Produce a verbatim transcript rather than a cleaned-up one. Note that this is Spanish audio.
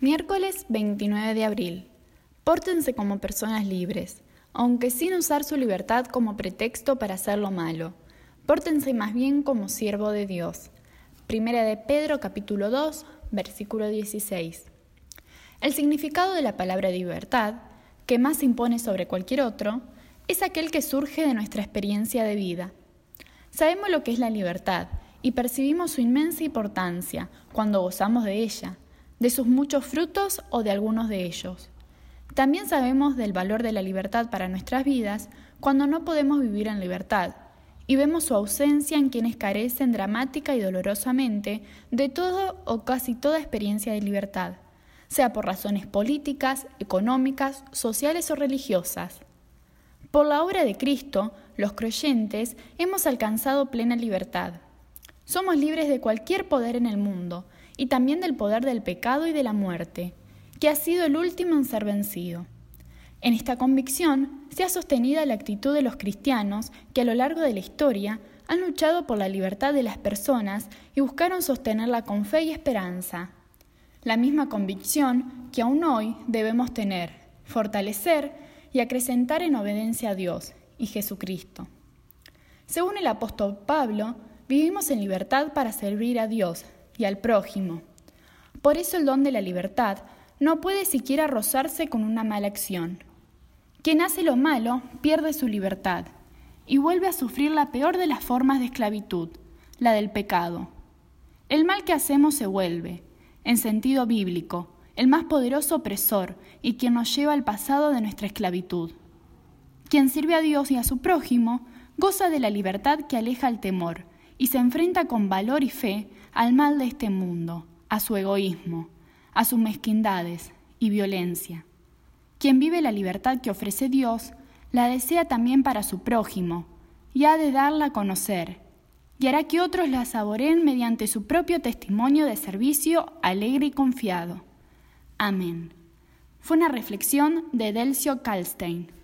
Miércoles veintinueve de abril. Pórtense como personas libres, aunque sin usar su libertad como pretexto para hacer lo malo. Pórtense más bien como siervo de Dios. Primera de Pedro, capítulo dos, versículo dieciséis. El significado de la palabra libertad, que más impone sobre cualquier otro, es aquel que surge de nuestra experiencia de vida. Sabemos lo que es la libertad y percibimos su inmensa importancia cuando gozamos de ella, de sus muchos frutos o de algunos de ellos. También sabemos del valor de la libertad para nuestras vidas cuando no podemos vivir en libertad y vemos su ausencia en quienes carecen dramática y dolorosamente de todo o casi toda experiencia de libertad, sea por razones políticas, económicas, sociales o religiosas. Por la obra de Cristo, los creyentes hemos alcanzado plena libertad. Somos libres de cualquier poder en el mundo y también del poder del pecado y de la muerte, que ha sido el último en ser vencido. En esta convicción se ha sostenido la actitud de los cristianos que a lo largo de la historia han luchado por la libertad de las personas y buscaron sostenerla con fe y esperanza. La misma convicción que aún hoy debemos tener, fortalecer y acrecentar en obediencia a Dios y Jesucristo. Según el apóstol Pablo, vivimos en libertad para servir a Dios y al prójimo. Por eso el don de la libertad no puede siquiera rozarse con una mala acción. Quien hace lo malo pierde su libertad y vuelve a sufrir la peor de las formas de esclavitud, la del pecado. El mal que hacemos se vuelve, en sentido bíblico, el más poderoso opresor y quien nos lleva al pasado de nuestra esclavitud. Quien sirve a Dios y a su prójimo goza de la libertad que aleja el temor y se enfrenta con valor y fe al mal de este mundo, a su egoísmo, a sus mezquindades y violencia. Quien vive la libertad que ofrece Dios, la desea también para su prójimo, y ha de darla a conocer, y hará que otros la saboreen mediante su propio testimonio de servicio alegre y confiado. Amén. Fue una reflexión de Delcio Kalstein.